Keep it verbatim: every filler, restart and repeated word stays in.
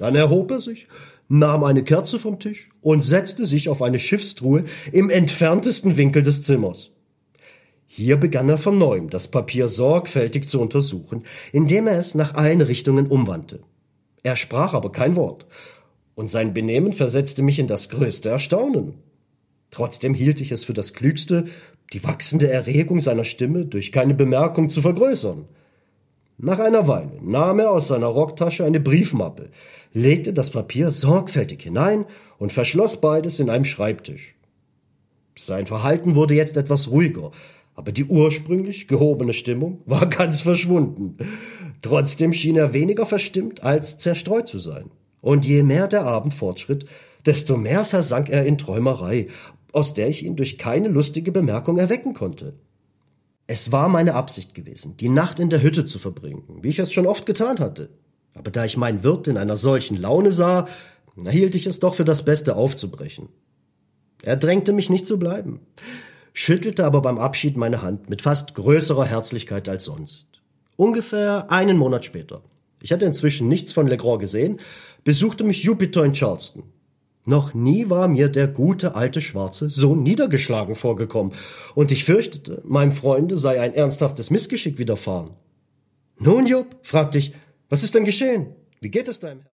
Dann erhob er sich, nahm eine Kerze vom Tisch und setzte sich auf eine Schiffstruhe im entferntesten Winkel des Zimmers. Hier begann er von neuem, das Papier sorgfältig zu untersuchen, indem er es nach allen Richtungen umwandte. Er sprach aber kein Wort, und sein Benehmen versetzte mich in das größte Erstaunen. Trotzdem hielt ich es für das Klügste, die wachsende Erregung seiner Stimme durch keine Bemerkung zu vergrößern. Nach einer Weile nahm er aus seiner Rocktasche eine Briefmappe, legte das Papier sorgfältig hinein und verschloss beides in einem Schreibtisch. Sein Verhalten wurde jetzt etwas ruhiger, aber die ursprünglich gehobene Stimmung war ganz verschwunden. Trotzdem schien er weniger verstimmt als zerstreut zu sein. Und je mehr der Abend fortschritt, desto mehr versank er in Träumerei, aus der ich ihn durch keine lustige Bemerkung erwecken konnte. Es war meine Absicht gewesen, die Nacht in der Hütte zu verbringen, wie ich es schon oft getan hatte. Aber da ich meinen Wirt in einer solchen Laune sah, hielt ich es doch für das Beste aufzubrechen. Er drängte mich nicht zu bleiben, schüttelte aber beim Abschied meine Hand mit fast größerer Herzlichkeit als sonst. Ungefähr einen Monat später. Ich hatte inzwischen nichts von Legrand gesehen, besuchte mich Jupiter in Charleston. Noch nie war mir der gute alte Schwarze so niedergeschlagen vorgekommen, und ich fürchtete, meinem Freunde sei ein ernsthaftes Missgeschick widerfahren. »Nun, Jupp«, fragte ich, »was ist denn geschehen? Wie geht es deinem Herrn?«